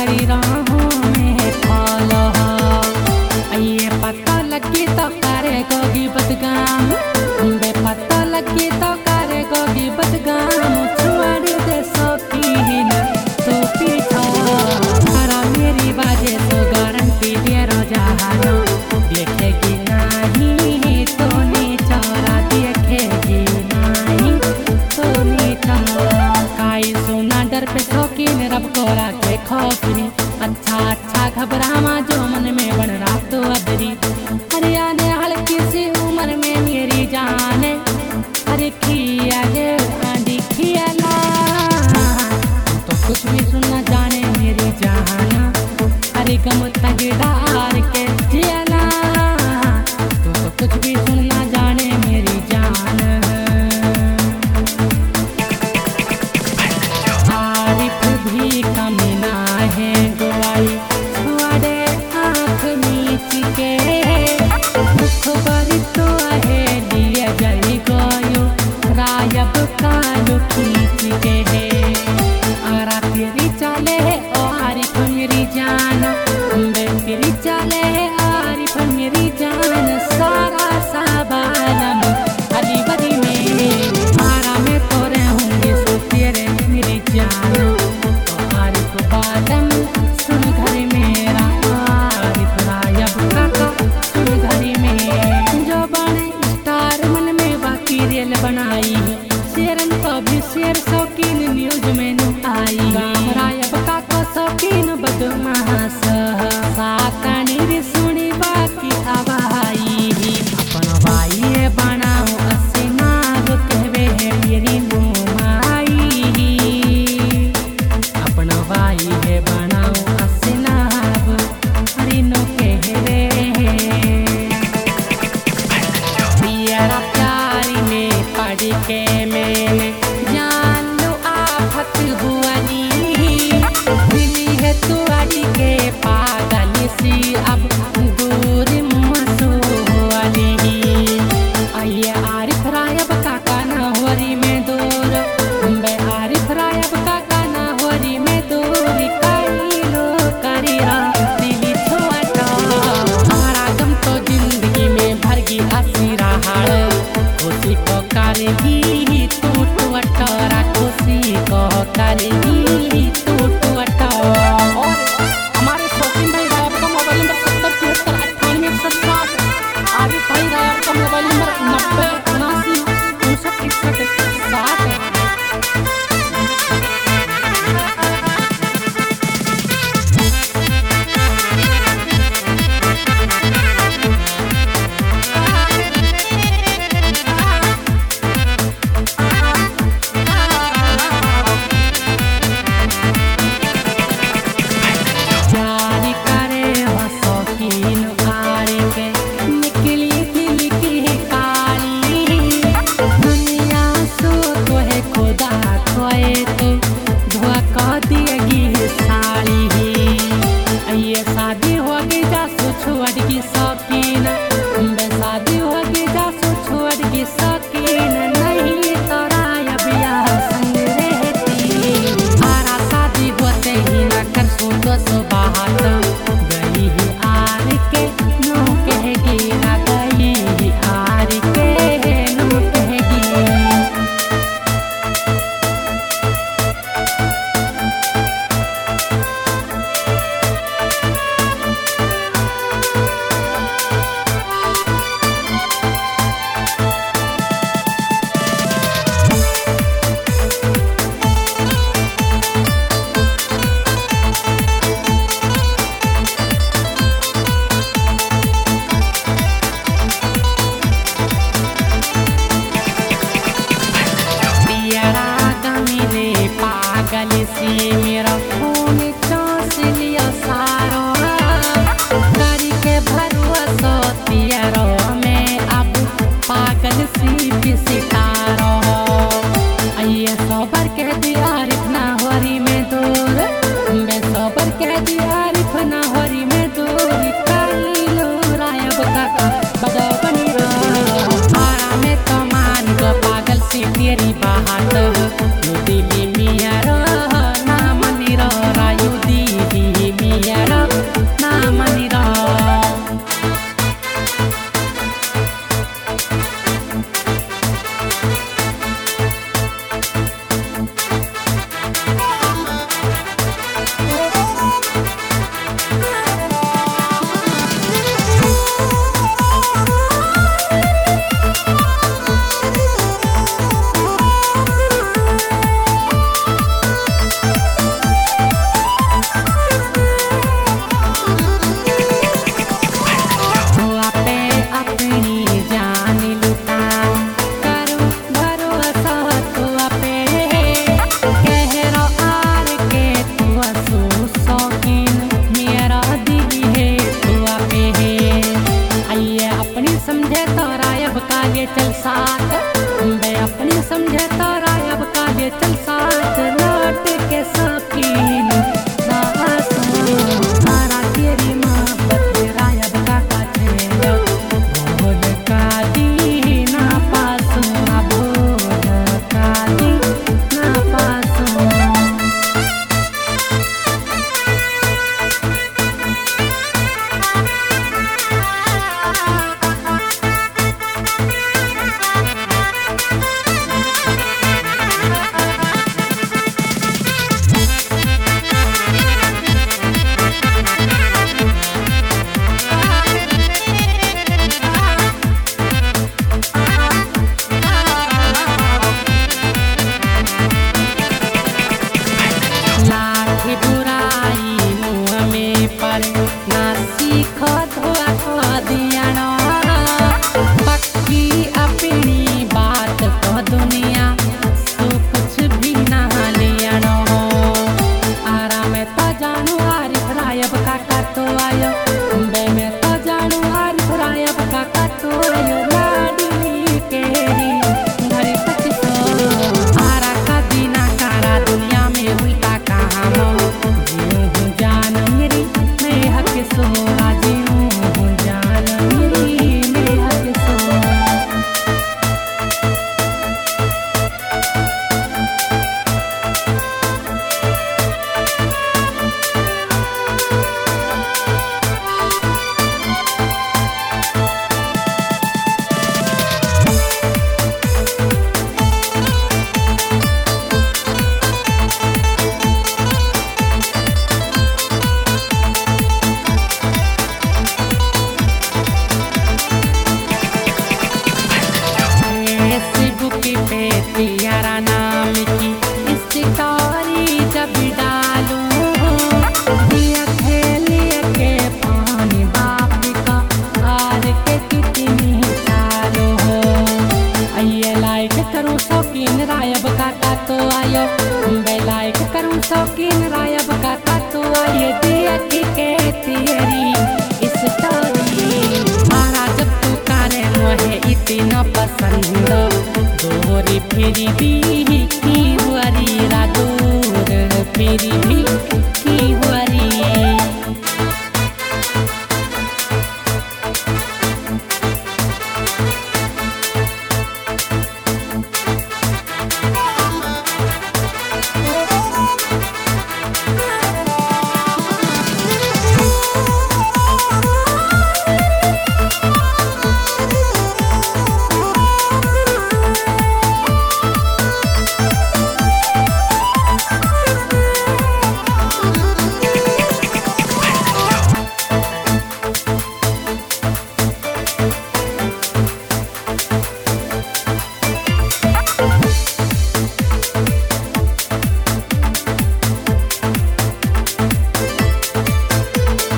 करी राहों में फॉलो। ये पता लगी तो करेगोगी बदगाम, बेपता लगी तो करेगोगी बदगाम। छोड़ दे शौकीन तो पीछा तारा मेरी बाजे तो गारंटी दे रोजाना। देखेगी नहीं तो नीचारा, देखेगी नहीं तो नीचारा। काई सोना डर पे शौकीन रब को रखे खौफनी। अच्छा अच्छा घबरावा जो मन में बन रहा तो अदरी। अरे आने हल्की सी उम्र में मेरी जान, अरे खिया गे आंधी खियाला। तो कुछ भी सुनना जाने मेरी जान, अरे गम तगड़ार के जियाला। तो कुछ भी सुनना जाने मेरी जान। आरिफ भी कमीना है गोवाई, छुआड़े आँख मीच के। दुख बरी तो है लिए जई गयो रायब कालू खींच के है। आरा तेरी चले है ओ आरिफ मेरी जान, बे तेरी चले है आरिफ मेरी जान। सारा साबालम अली बदी में मारा में तो रहूंगी सो तेरे मेरी जान। तो आरिफ बादम सुन घर मेरा, आरिफ रायब काका सुन घर में। जो बने स्टार मन में बाकी रेल बनाई, शेरन को भी शेर शौकीन न्यूज में नु आई। गाम रायब काका शौकीन बदमाश, सातनी रे सुनी बाकी आवाई। अपन भाई बनाओ असनाब कहवे है मेरी नुमाई। अपन भाई है बनाओ असनाब हरी नो कहवे पियरा प्यारी में पढ़ के मैंने जान लो आफत हुआनी। मिली है तू अड़ी के पागल सी अब दूर मसूली। आइए आरिफ रायब काका ना होरी में दूर, बे आरिफ रायब काका ना होरी में दूर। कई लो करिया दिली छोटा हमारा गम तो जिंदगी में भरगी हंसी रहाड़। खुशी को करेगी तू टूटरा, खुशी को करेगी तू टूटरा। और हमारे शौकीन भाई रायब का मोबाइल नंबर 7073986160। आरिफ भाई रायब का मोबाइल नंबर 9079596160 है। जारी करे हो शौकीन आरे के, निकली दिल की काली। दुनिया सो तो है खुदा खोए तो धोखा दिएगी साली। ये शादी होगी जासू छोड़ की शौकीन, बे शादी होगी जासू छोड़ की शौकीन। नहीं तो रायब यहाँ संग रहती, आरा शादी होते ही न कर सो तो सुबह गई ही आर के नो कहेगी ना, गई ही आर के नो कहेगी। पागल सी मेरा खून चास लिया सारो, करके भरोसा तेरो में अब पागल सी भी सितारो। ये सबर कह दिया आरिफ ना होरी में दूर, मैं सबर कह दिया आरिफ ना होरी में दूर। काली लो रायब काका बदो बनी रो, आरा में तो मान गो पागल सी तेरी बात। दिली मिया रो ना मनी रो रायु दी तो जानू आरिफ रायब काका तो आयो, बे में तो जानू आरिफ रायब काका तो आयो। लाडली केरी घरी तक सो आरा का दीना कारा दुनिया में हुई का काम जीऊं हूँ जान मेरी मैं हक सो जीऊं हूँ जान मेरी मैं हक सो। तेरा नाम की स्टोरी जब डालूं दिया खेलिए के पानी बाप का आर के कितनी सालो हो। आइए लाइक करूँ शौकीन रायब काका तो आयो, बे लाइक करूँ शौकीन रायब काका तो आइए। दिया की के तेरी स्टोरी मारा जब तू करे मुझे इतना पसंद दोरी फिरी भी की हुआरी रादूर फिरी भी की